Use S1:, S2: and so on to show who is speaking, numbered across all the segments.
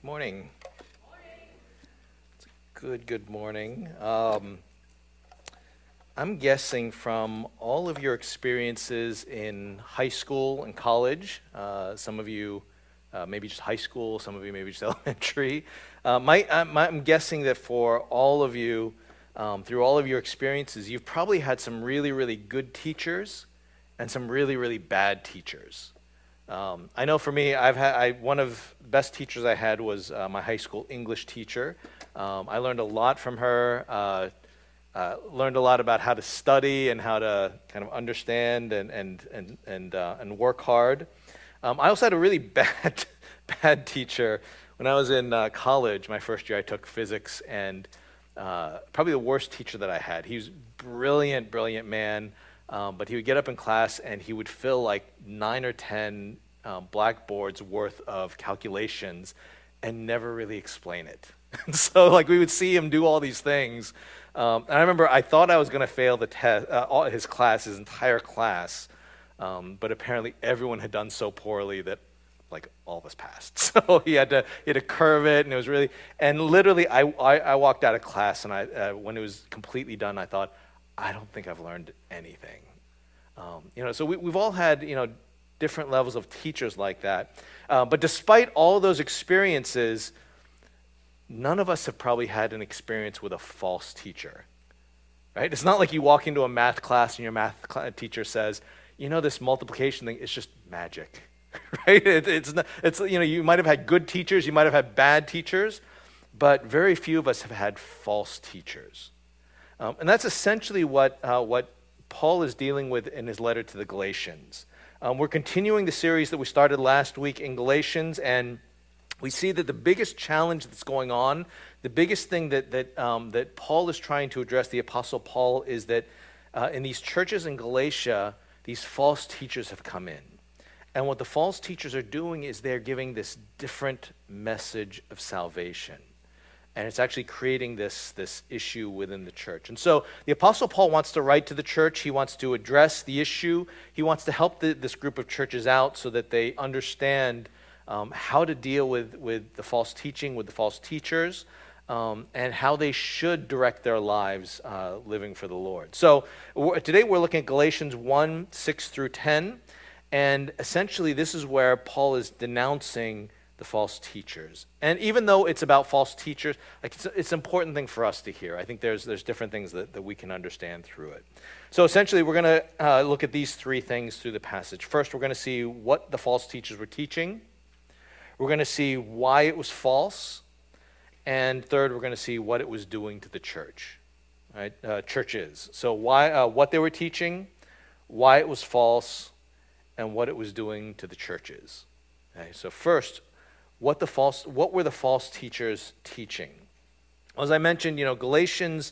S1: Morning. Good morning. I'm guessing from all of your experiences in high school and college, some of you maybe just high school, some of you maybe just elementary. I'm guessing that for all of you, through all of your experiences, you've probably had some really, really good teachers and some really, really bad teachers. I know for me, one of the best teachers I had was my high school English teacher. I learned a lot from her, learned a lot about how to study and how to kind of understand and work hard. I also had a really bad teacher. When I was in college, my first year, I took physics, and probably the worst teacher that I had. He was brilliant man. But he would get up in class and he would fill like 9 or 10 blackboards worth of calculations and never really explain it. And so like we would see him do all these things. And I remember I thought I was going to fail the test, his entire class. But apparently everyone had done so poorly that like all of us passed. So he had to curve it, and it was really, and literally I walked out of class, and when it was completely done, I thought, I don't think I've learned anything. So we've all had, different levels of teachers like that. But despite all those experiences, none of us have probably had an experience with a false teacher, right? It's not like you walk into a math class and your teacher says, this multiplication thing is just magic, right? You might have had good teachers, you might have had bad teachers, but very few of us have had false teachers. And that's essentially what Paul is dealing with in his letter to the Galatians. We're continuing the series that we started last week in Galatians, and we see that the biggest challenge that's going on, the biggest thing that Paul is trying to address, the Apostle Paul, is that in these churches in Galatia, these false teachers have come in. And what the false teachers are doing is they're giving this different message of salvation. And it's actually creating this issue within the church. And so the Apostle Paul wants to write to the church. He wants to address the issue. He wants to help this group of churches out so that they understand how to deal with the false teaching, with the false teachers, and how they should direct their lives living for the Lord. So today we're looking at Galatians 1, 6 through 10. And essentially this is where Paul is denouncing the false teachers. And even though it's about false teachers, it's an important thing for us to hear. I think there's different things that we can understand through it. So essentially, we're going to look at these three things through the passage. First, we're going to see what the false teachers were teaching. We're going to see why it was false. And third, we're going to see what it was doing to the church, right? Churches. So what they were teaching, why it was false, and what it was doing to the churches. Okay, so first, what were the false teachers teaching? As I mentioned, Galatians,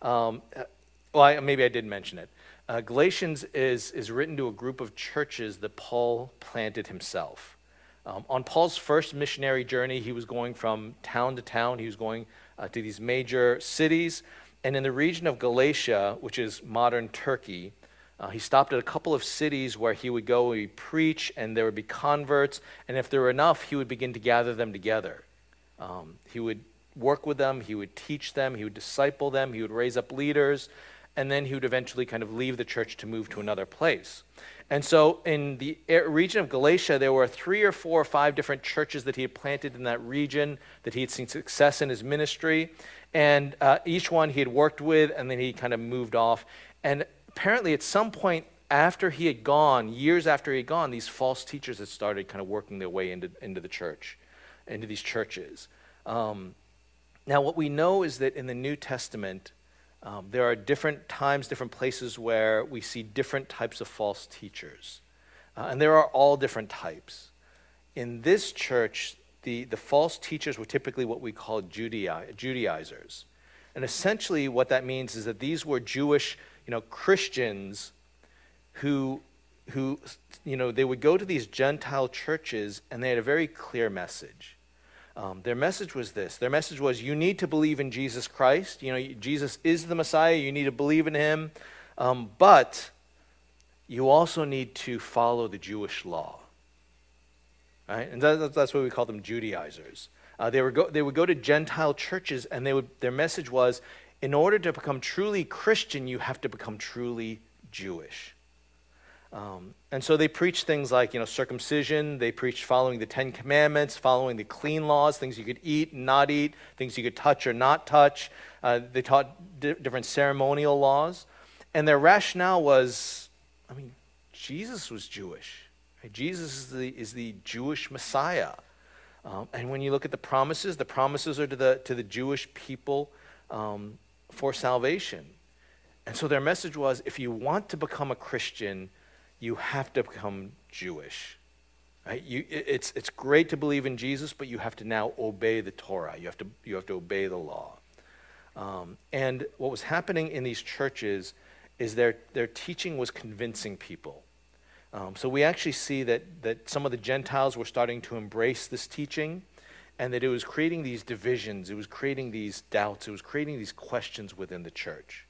S1: maybe I did mention it. Galatians is written to a group of churches that Paul planted himself. On Paul's first missionary journey, he was going from town to town. He was going to these major cities. And in the region of Galatia, which is modern Turkey, he stopped at a couple of cities where he would go, he'd preach, and there would be converts. And if there were enough, he would begin to gather them together. He would work with them, he would teach them, he would disciple them, he would raise up leaders, and then he would eventually kind of leave the church to move to another place. And so in the region of Galatia, there were 3 or 4 or 5 different churches that he had planted in that region, that he had seen success in his ministry. And each one he had worked with, and then he kind of moved off. And apparently at some point after he had gone, years after he had gone, these false teachers had started kind of working their way into the church, into these churches. Now what we know is that in the New Testament, there are different times, different places where we see different types of false teachers. And there are all different types. In this church, the false teachers were typically what we call Judaizers. And essentially what that means is that these were Jewish Christians who they would go to these Gentile churches, and they had a very clear message. Their message was this. Their message was, you need to believe in Jesus Christ. Jesus is the Messiah. You need to believe in him. But you also need to follow the Jewish law. Right? And that's why we call them Judaizers. They would go to Gentile churches, and their message was, in order to become truly Christian, you have to become truly Jewish. And so they preached things like, circumcision. They preached following the Ten Commandments, following the clean laws, things you could eat and not eat, things you could touch or not touch. They taught different ceremonial laws. And their rationale was, Jesus was Jewish. Right? Jesus is the Jewish Messiah. And when you look at the promises are to the Jewish people for salvation. And so their message was, if you want to become a Christian, you have to become Jewish. Right? It's great to believe in Jesus, but you have to now obey the Torah. You have to obey the law. And what was happening in these churches is their teaching was convincing people. So we actually see that some of the Gentiles were starting to embrace this teaching, and that it was creating these divisions, it was creating these doubts, it was creating these questions within the church.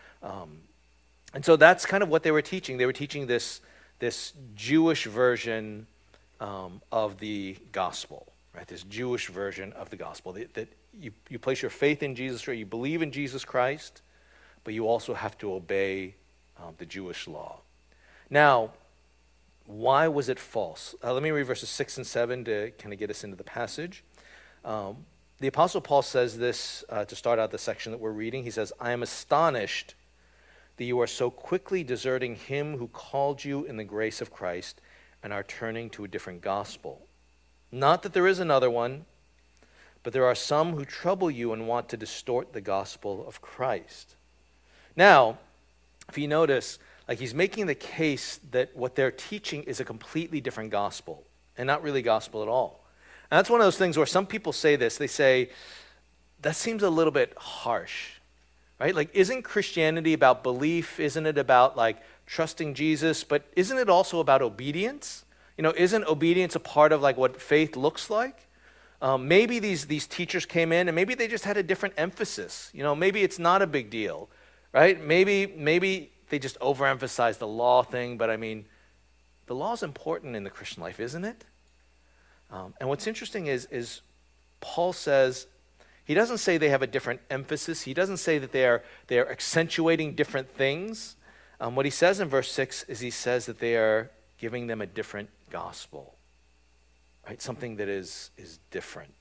S1: And so that's kind of what they were teaching. They were teaching this Jewish version of the gospel, right? This Jewish version of the gospel. That you place your faith in Jesus, or you believe in Jesus Christ, but you also have to obey the Jewish law. Now, why was it false? Let me read verses 6 and 7 to kind of get us into the passage. The Apostle Paul says this to start out the section that we're reading. He says, I am astonished that you are so quickly deserting him who called you in the grace of Christ and are turning to a different gospel. Not that there is another one, but there are some who trouble you and want to distort the gospel of Christ. Now, if you notice, he's making the case that what they're teaching is a completely different gospel and not really gospel at all. And that's one of those things where some people say this. They say, that seems a little bit harsh, right? Isn't Christianity about belief? Isn't it about trusting Jesus? But isn't it also about obedience? Isn't obedience a part of what faith looks like? Maybe these teachers came in and maybe they just had a different emphasis. Maybe it's not a big deal, right? Maybe they just overemphasize the law thing, but the law is important in the Christian life, isn't it? And what's interesting is Paul says, he doesn't say they have a different emphasis. He doesn't say that they are accentuating different things. What he says in verse 6 is he says that they are giving them a different gospel, right? Something that is different.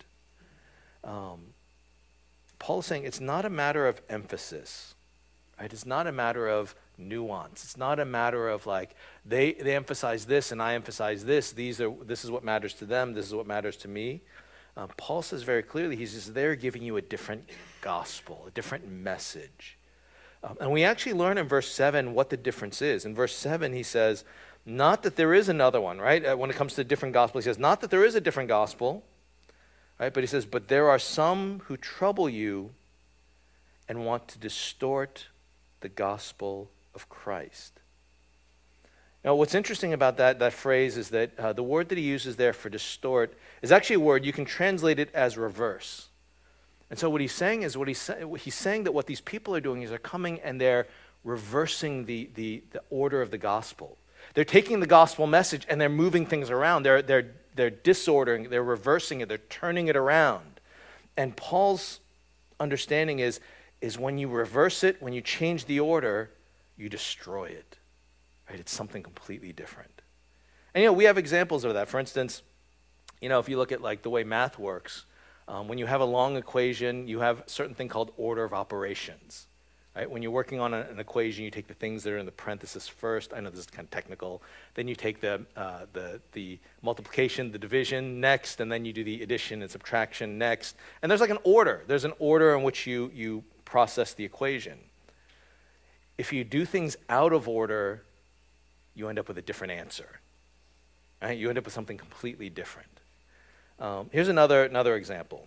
S1: Paul is saying it's not a matter of emphasis, right? It's not a matter of nuance. It's not a matter of they emphasize this and I emphasize this. This is what matters to them. This is what matters to me. Paul says very clearly, he's just there giving you a different gospel, a different message. And we actually learn in verse 7 what the difference is. In verse 7, he says, not that there is another one, right? When it comes to a different gospel, he says, not that there is a different gospel, right? But he says, but there are some who trouble you and want to distort the gospel of Christ. Now, what's interesting about that phrase is that the word that he uses there for distort is actually a word, you can translate it as reverse. And so what he's saying is, he's saying that what these people are doing is they're coming and they're reversing the order of the gospel. They're taking the gospel message and they're moving things around. They're disordering, they're reversing it, they're turning it around. And Paul's understanding is when you reverse it, when you change the order, you destroy it. Right? It's something completely different. And we have examples of that. For instance, if you look at the way math works, when you have a long equation, you have a certain thing called order of operations. Right? When you're working on an equation, you take the things that are in the parenthesis first. I know this is kind of technical. Then you take the multiplication, the division next, and then you do the addition and subtraction next. And there's an order. There's an order in which you process the equation. If you do things out of order, you end up with a different answer. Right? You end up with something completely different. Here's another example.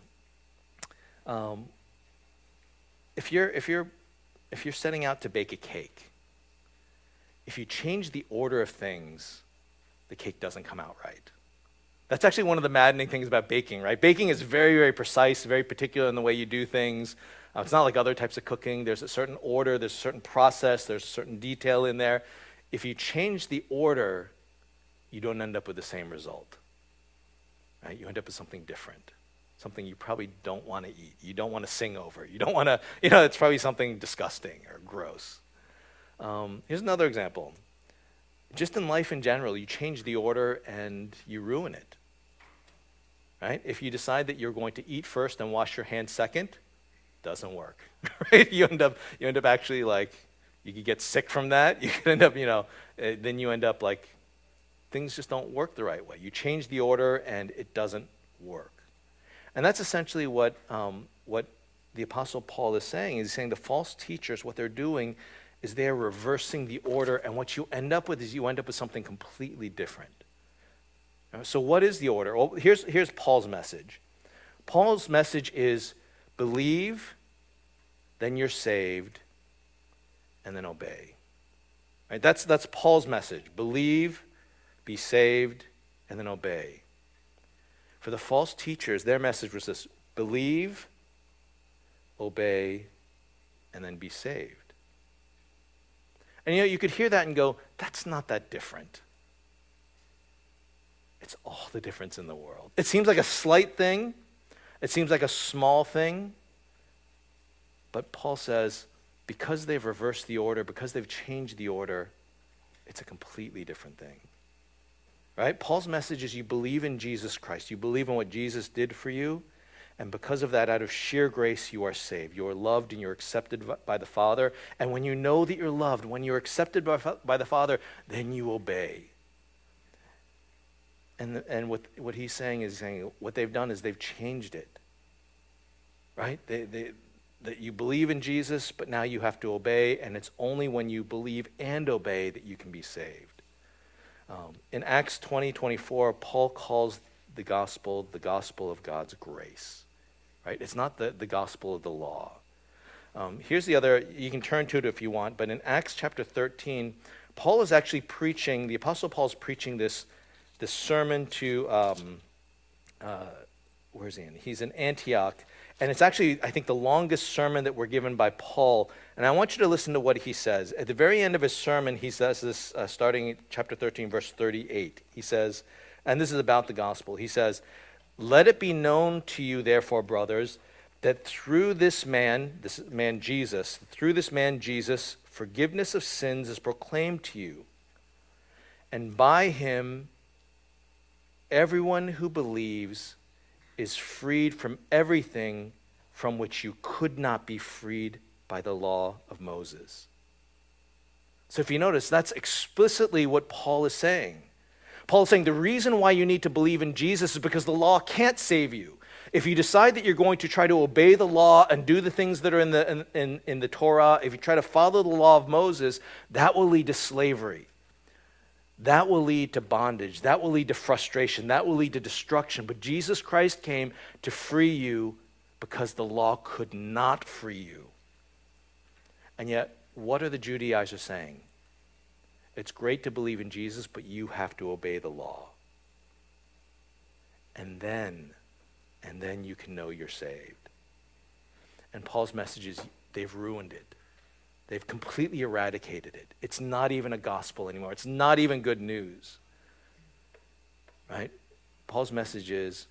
S1: If you're setting out to bake a cake, if you change the order of things, the cake doesn't come out right. That's actually one of the maddening things about baking, right? Baking is very, very precise, very particular in the way you do things. It's not like other types of cooking. There's a certain order, there's a certain process, there's a certain detail in there. If you change the order, you don't end up with the same result. Right? You end up with something different. something you probably don't want to eat, you don't want to sing over, you don't want to, it's probably something disgusting or gross. Here's another example. Just in life in general, you change the order and you ruin it, right? If you decide that you're going to eat first and wash your hands second, doesn't work, right? You end up actually like, you could get sick from that. You could end up, then you end up like, things just don't work the right way. You change the order and it doesn't work. And that's essentially what the Apostle Paul is saying. He's saying the false teachers, what they're doing is they're reversing the order, and what you end up with is you end up with something completely different. So what is the order? Well, here's Paul's message. Paul's message is believe, then you're saved, and then obey. Right? That's Paul's message. Believe, be saved, and then obey. For the false teachers, their message was this: believe, obey, and then be saved. And you could hear that and go, that's not that different. It's all the difference in the world. It seems like a slight thing. It seems like a small thing. But Paul says, because they've reversed the order, because they've changed the order, it's a completely different thing. Right? Paul's message is you believe in Jesus Christ. You believe in what Jesus did for you. And because of that, out of sheer grace, you are saved. You are loved and you're accepted by the Father. And when you know that you're loved, when you're accepted by the Father, then you obey. And what he's saying is what they've done is they've changed it. Right? That you believe in Jesus, but now you have to obey. And it's only when you believe and obey that you can be saved. In Acts 20:24, Paul calls the gospel of God's grace. Right? It's not the gospel of the law. Here's the other, you can turn to it if you want, but in Acts chapter 13, Paul is actually preaching, the Apostle Paul is preaching this sermon to, where's he in? He's in Antioch, and it's actually, I think, the longest sermon that we're given by Paul, and I want you to listen to what he says. At the very end of his sermon, he says this, starting in chapter 13, verse 38. He says, and this is about the gospel, he says, "Let it be known to you, therefore, brothers, that through this man Jesus, forgiveness of sins is proclaimed to you. And by him, everyone who believes is freed from everything from which you could not be freed by the law of Moses." So if you notice, that's explicitly what Paul is saying. Paul is saying the reason why you need to believe in Jesus is because the law can't save you. If you decide that you're going to try to obey the law and do the things that are in the Torah, if you try to follow the law of Moses, that will lead to slavery. That will lead to bondage. That will lead to frustration. That will lead to destruction. But Jesus Christ came to free you because the law could not free you. And yet, what are the Judaizers saying? It's great to believe in Jesus, but you have to obey the law. And then you can know you're saved. And Paul's message is they've ruined it. They've completely eradicated it. It's not even a gospel anymore. It's not even good news. Right? Paul's message is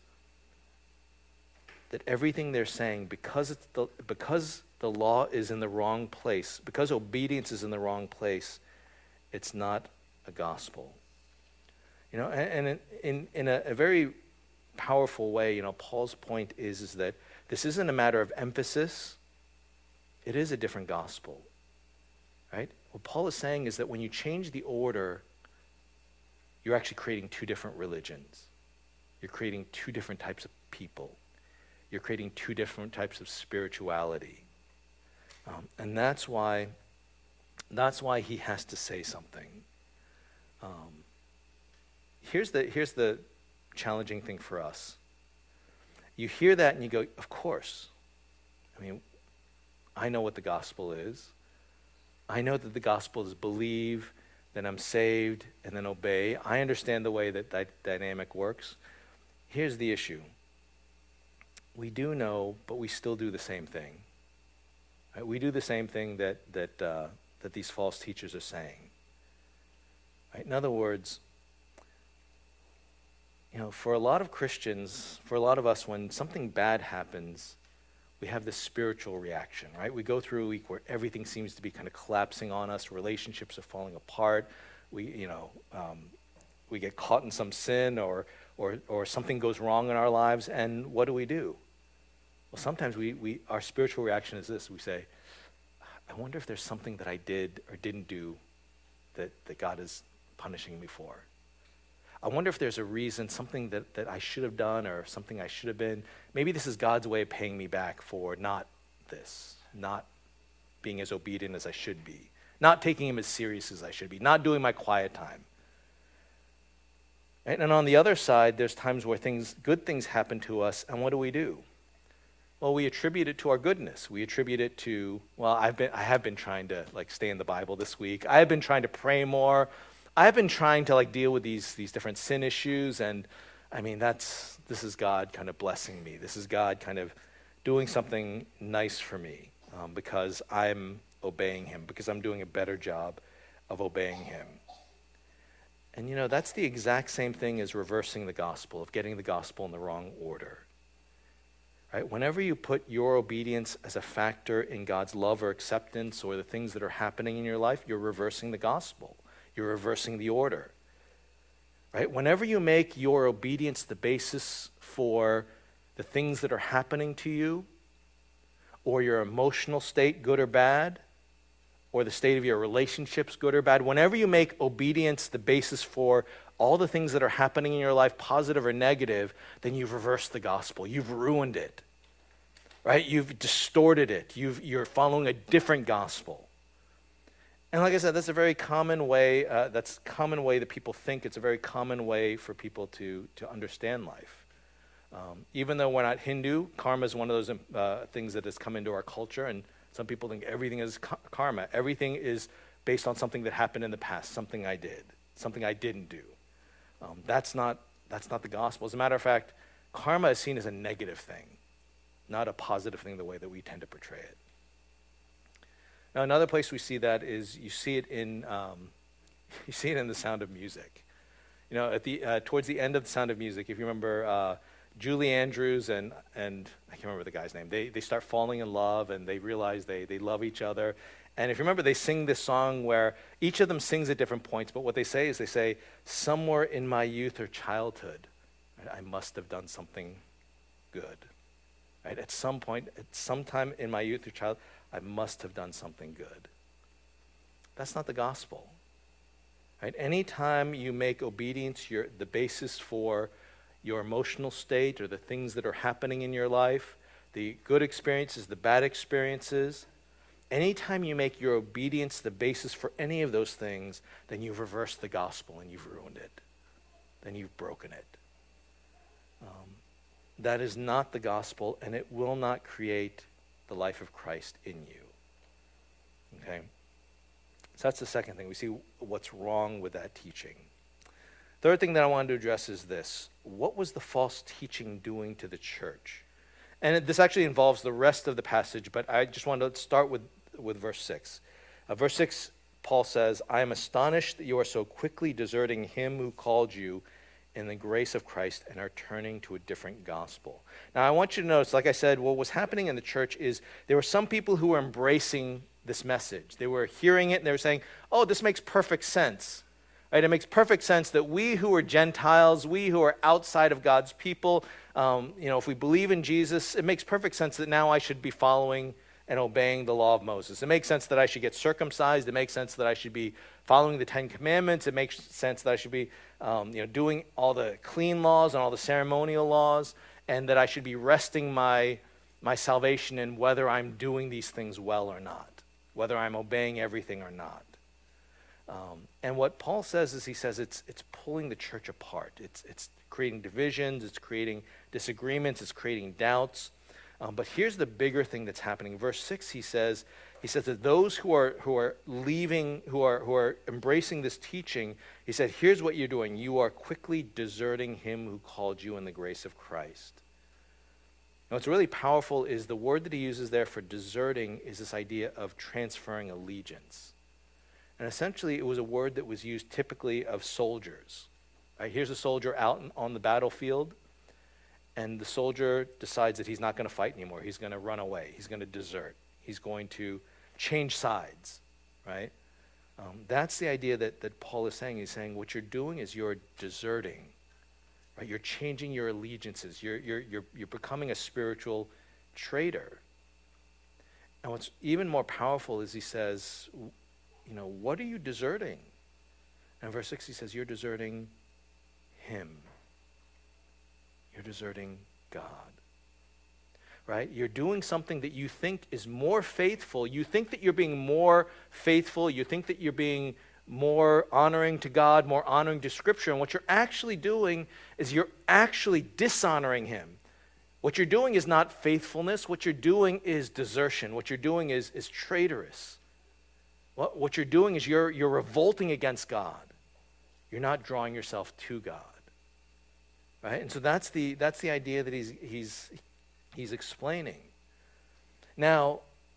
S1: that everything they're saying, because the law is in the wrong place, because obedience is in the wrong place, it's not a gospel. And in a very powerful way, Paul's point is that this isn't a matter of emphasis. It is a different gospel, right? What Paul is saying is that when you change the order, you're actually creating two different religions. You're creating two different types of people. You're creating two different types of spirituality. And that's why he has to say something. Here's the challenging thing for us. You hear that and you go, of course. I know what the gospel is. I know that the gospel is believe, then I'm saved, and then obey. I understand the way that dynamic works. Here's the issue. We do know, but we still do the same thing. Right? We do the same thing that these false teachers are saying. Right? In other words, For a lot of Christians, for a lot of us, when something bad happens, we have this spiritual reaction, right? We go through a week where everything seems to be kind of collapsing on us. Relationships are falling apart. We get caught in some sin or something goes wrong in our lives, and what do? Well, sometimes our spiritual reaction is this. We say, I wonder if there's something that I did or didn't do that God is punishing me for. I wonder if there's a reason, something that I should have done or something I should have been. Maybe this is God's way of paying me back for not being as obedient as I should be, not taking him as serious as I should be, not doing my quiet time. And on the other side, there's times where good things happen to us, and what do? Well, we attribute it to our goodness. We attribute it to, I have been trying to stay in the Bible this week. I have been trying to pray more. I have been trying to deal with these different sin issues, and this is God kind of blessing me. This is God kind of doing something nice for me because I'm obeying him, because I'm doing a better job of obeying him. And that's the exact same thing as reversing the gospel, of getting the gospel in the wrong order. Right? Whenever you put your obedience as a factor in God's love or acceptance or the things that are happening in your life, you're reversing the gospel. You're reversing the order. Right? Whenever you make your obedience the basis for the things that are happening to you, or your emotional state, good or bad, or the state of your relationships, good or bad, whenever you make obedience the basis for all the things that are happening in your life, positive or negative, then you've reversed the gospel. You've ruined it, right? You've distorted it. You're following a different gospel. And like I said, that's a very common way, that people think. It's a very common way for people to understand life. Even though we're not Hindu, karma is one of those things that has come into our culture, and some people think everything is karma. Everything is based on something that happened in the past, something I did, something I didn't do. That's not the gospel. As a matter of fact, karma is seen as a negative thing, not a positive thing the way that we tend to portray it. Now, another place we see that is you see it in The Sound of Music. Towards the end of The Sound of Music, if you remember, Julie Andrews and I can't remember the guy's name. They start falling in love, and they realize they love each other. And if you remember, they sing this song where each of them sings at different points, but what they say, somewhere in my youth or childhood, right, I must have done something good. Right? At some point, at some time in my youth or childhood, I must have done something good. That's not the gospel. Right? Anytime you make obedience the basis for your emotional state or the things that are happening in your life, the good experiences, the bad experiences, anytime you make your obedience the basis for any of those things, then you've reversed the gospel and you've ruined it. Then you've broken it. That is not the gospel, and it will not create the life of Christ in you. Okay? So that's the second thing. We see what's wrong with that teaching. Third thing that I wanted to address is this. What was the false teaching doing to the church? And this actually involves the rest of the passage, but I just wanted to start with verse 6. Verse 6, Paul says, I am astonished that you are so quickly deserting him who called you in the grace of Christ and are turning to a different gospel. Now, I want you to notice, like I said, what was happening in the church is there were some people who were embracing this message. They were hearing it, and they were saying, oh, this makes perfect sense. Right? It makes perfect sense that we who are Gentiles, we who are outside of God's people, if we believe in Jesus, it makes perfect sense that now I should be following and obeying the law of Moses. It makes sense that I should get circumcised. It makes sense that I should be following the Ten Commandments. It makes sense that I should be doing all the clean laws and all the ceremonial laws, and that I should be resting my salvation in whether I'm doing these things well or not, whether I'm obeying everything or not. And what Paul says is, he says it's pulling the church apart. It's creating divisions. It's creating disagreements. It's creating doubts. But here's the bigger thing that's happening. Verse 6, he says that those who are leaving, who are embracing this teaching, he said, here's what you're doing. You are quickly deserting him who called you in the grace of Christ. Now, what's really powerful is the word that he uses there for deserting is this idea of transferring allegiance. And essentially, it was a word that was used typically of soldiers. Right? Here's a soldier out on the battlefield, and the soldier decides that he's not going to fight anymore. He's going to run away. He's going to desert. He's going to change sides, right? That's the idea that Paul is saying. He's saying what you're doing is you're deserting, right? You're changing your allegiances. You're becoming a spiritual traitor. And what's even more powerful is he says, what are you deserting? And in verse 6 he says, you're deserting him. You're deserting God. Right? You're doing something that you think is more faithful. You think that you're being more faithful. You think that you're being more honoring to God, more honoring to Scripture. And what you're actually doing is you're actually dishonoring him. What you're doing is not faithfulness. What you're doing is desertion. What you're doing is traitorous. What you're doing is you're revolting against God. You're not drawing yourself to God. Right? And so that's the idea that he's explaining. Now,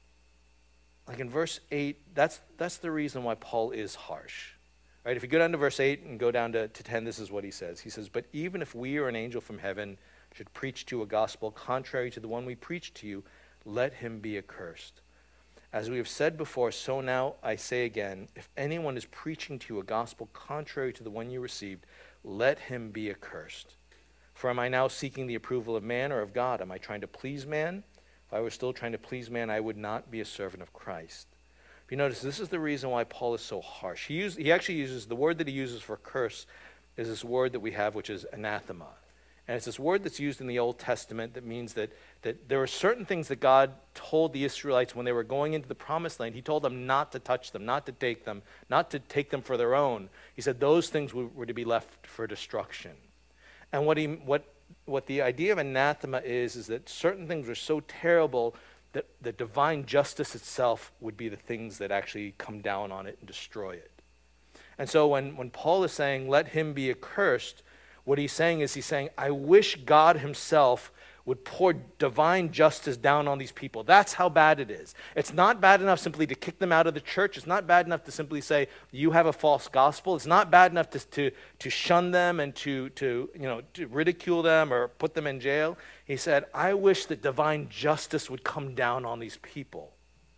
S1: like in verse 8, that's the reason why Paul is harsh. Right? If you go down to verse 8 and go down to 10, this is what he says. He says, but even if we or an angel from heaven should preach to you a gospel contrary to the one we preach to you, let him be accursed. As we have said before, so now I say again, if anyone is preaching to you a gospel contrary to the one you received, let him be accursed. For am I now seeking the approval of man or of God? Am I trying to please man? If I were still trying to please man, I would not be a servant of Christ. If you notice, this is the reason why Paul is so harsh. He actually uses, the word that he uses for curse is this word that we have, which is anathema. And it's this word that's used in the Old Testament that means that there were certain things that God told the Israelites when they were going into the Promised Land. He told them not to touch them, not to take them for their own. He said those things were to be left for destruction. And what the idea of anathema is that certain things are so terrible that the divine justice itself would be the things that actually come down on it and destroy it. And so when Paul is saying, let him be accursed, what he's saying, I wish God himself would pour divine justice down on these people. That's how bad it is. It's not bad enough simply to kick them out of the church. It's not bad enough to simply say, you have a false gospel. It's not bad enough to shun them and to ridicule them or put them in jail. He said, I wish that divine justice would come down on these people.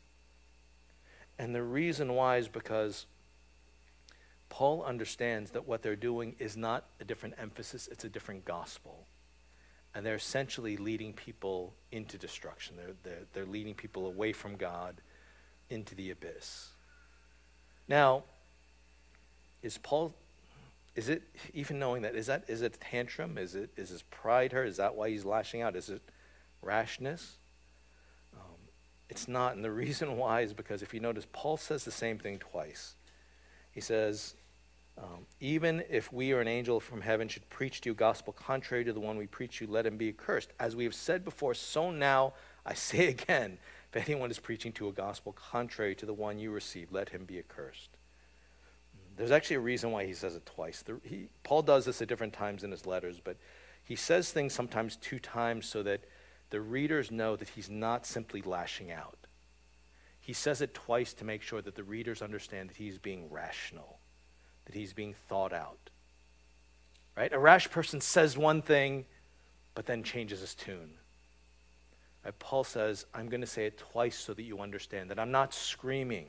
S1: And the reason why is because Paul understands that what they're doing is not a different emphasis, it's a different gospel. And they're essentially leading people into destruction. They're leading people away from God into the abyss. Now, is it, even knowing that, is it a tantrum? Is his pride hurt? Is that why he's lashing out? Is it rashness? It's not. And the reason why is because if you notice, Paul says the same thing twice. He says, even if we or an angel from heaven should preach to you a gospel contrary to the one we preach you, let him be accursed. As we have said before, so now I say again, if anyone is preaching to a gospel contrary to the one you received, let him be accursed. There's actually a reason why he says it twice. Paul does this at different times in his letters, but he says things sometimes 2 times so that the readers know that he's not simply lashing out. He says it twice to make sure that the readers understand that he's being rational, that he's being thought out. Right? A rash person says one thing, but then changes his tune. Right? Paul says, I'm going to say it twice so that you understand that I'm not screaming,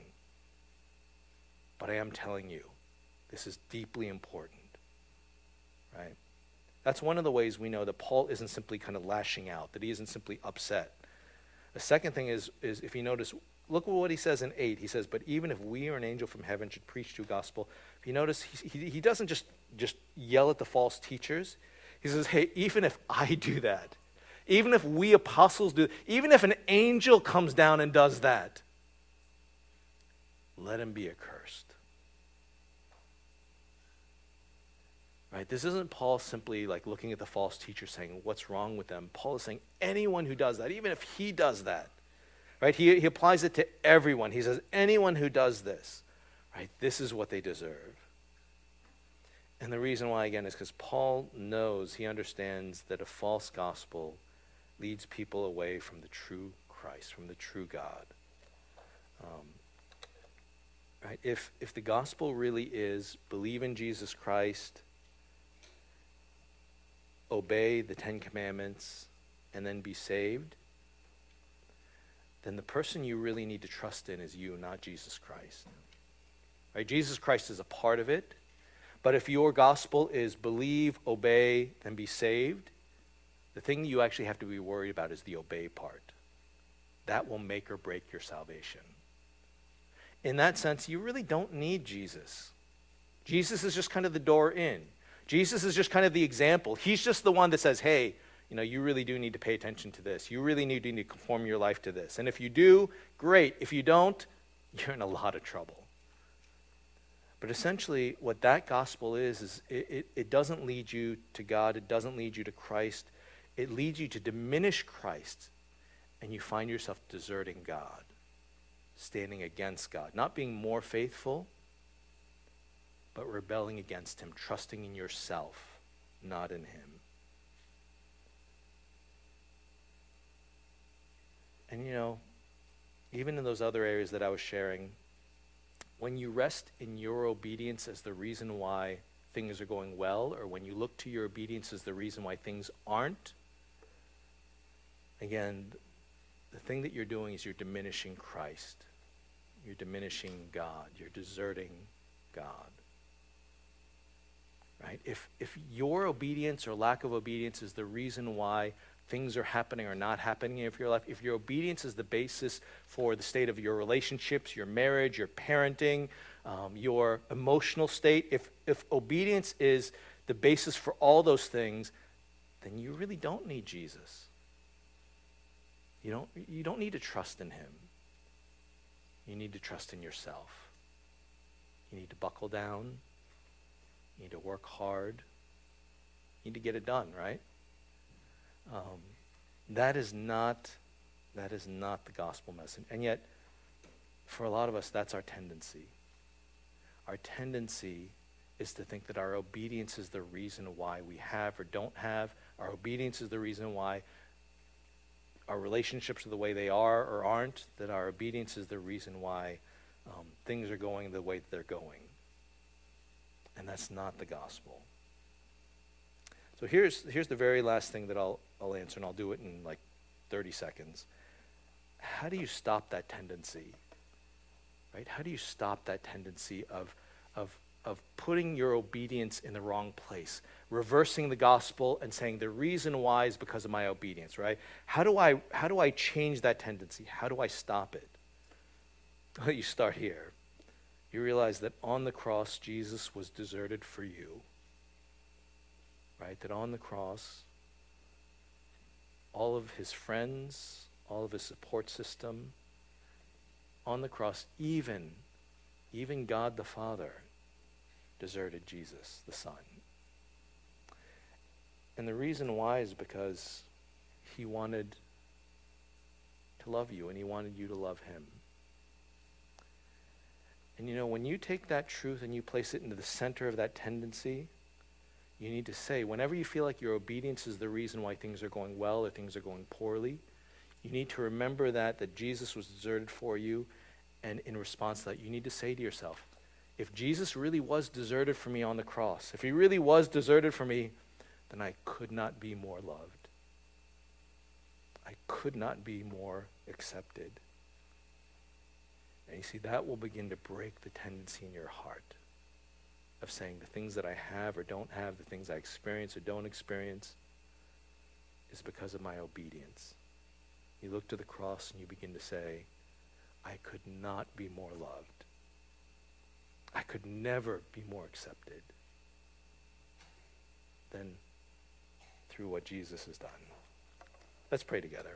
S1: but I am telling you, this is deeply important. Right? That's one of the ways we know that Paul isn't simply kind of lashing out, that he isn't simply upset. The second thing is if you notice, look at what he says in 8. He says, but even if we or an angel from heaven should preach to you gospel, if you notice, he doesn't just yell at the false teachers. He says, hey, even if I do that, even if we apostles do, even if an angel comes down and does that, let him be accursed. Right? This isn't Paul simply like looking at the false teacher saying, what's wrong with them? Paul is saying, anyone who does that, even if he does that, right? He applies it to everyone. He says, anyone who does this, right, this is what they deserve. And the reason why, again, is because Paul knows, he understands that a false gospel leads people away from the true Christ, from the true God. Right? If the gospel really is believe in Jesus Christ, obey the Ten Commandments and then be saved, then the person you really need to trust in is you, not Jesus Christ. Right? Jesus Christ is a part of it, but if your gospel is believe, obey, and be saved, the thing you actually have to be worried about is the obey part. That will make or break your salvation. In that sense, you really don't need Jesus. Jesus is just kind of the door in. Jesus is just kind of the example. He's just the one that says, hey, you really do need to pay attention to this. You really need to conform your life to this. And if you do, great. If you don't, you're in a lot of trouble. But essentially, what that gospel is it doesn't lead you to God. It doesn't lead you to Christ. It leads you to diminish Christ, and you find yourself deserting God, standing against God, not being more faithful, but rebelling against him, trusting in yourself, not in him. And even in those other areas that I was sharing, when you rest in your obedience as the reason why things are going well, or when you look to your obedience as the reason why things aren't, again, the thing that you're doing is you're diminishing Christ. You're diminishing God. You're deserting God. Right? If your obedience or lack of obedience is the reason why things are happening or not happening in your life, if your obedience is the basis for the state of your relationships, your marriage, your parenting, your emotional state, if obedience is the basis for all those things, then you really don't need Jesus. You don't need to trust in him. You need to trust in yourself. You need to buckle down. You need to work hard. You need to get it done, right? That is not the gospel message. And yet, for a lot of us, that's our tendency. Our tendency is to think that our obedience is the reason why we have or don't have. Our obedience is the reason why our relationships are the way they are or aren't. That our obedience is the reason why things are going the way that they're going. And that's not the gospel. So here's the very last thing that I'll answer, and I'll do it in like 30 seconds. How do you stop that tendency? Right? How do you stop that tendency of putting your obedience in the wrong place, reversing the gospel and saying the reason why is because of my obedience, right? How do I change that tendency? How do I stop it? Well, you start here. You realize that on the cross, Jesus was deserted for you. Right? That on the cross, all of his friends, all of his support system, on the cross, even God the Father deserted Jesus, the Son. And the reason why is because he wanted to love you and he wanted you to love him. And when you take that truth and you place it into the center of that tendency, you need to say, whenever you feel like your obedience is the reason why things are going well or things are going poorly, you need to remember that Jesus was deserted for you, and in response to that, you need to say to yourself, if Jesus really was deserted for me on the cross, if he really was deserted for me, then I could not be more loved. I could not be more accepted. And you see, that will begin to break the tendency in your heart of saying the things that I have or don't have, the things I experience or don't experience, is because of my obedience. You look to the cross and you begin to say, I could not be more loved. I could never be more accepted than through what Jesus has done. Let's pray together.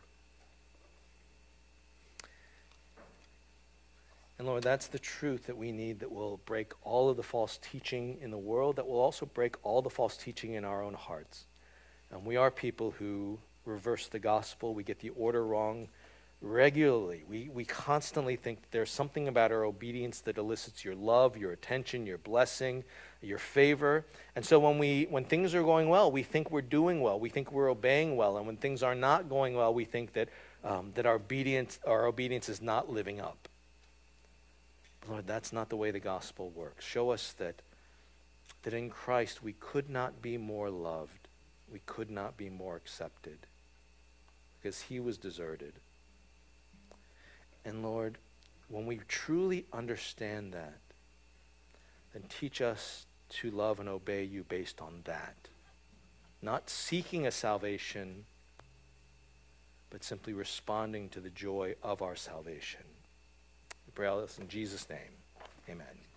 S1: And Lord, that's the truth that we need, that will break all of the false teaching in the world, that will also break all the false teaching in our own hearts. And we are people who reverse the gospel. We get the order wrong regularly. We constantly think there's something about our obedience that elicits your love, your attention, your blessing, your favor. And so when things are going well, we think we're doing well. We think we're obeying well. And when things are not going well, we think that our obedience is not living up. Lord, that's not the way the gospel works. Show us that in Christ we could not be more loved. we could not be more accepted because he was deserted. And Lord, when we truly understand that, then teach us to love and obey you based on that. Not seeking a salvation, but simply responding to the joy of our salvation. We pray all this in Jesus' name. Amen.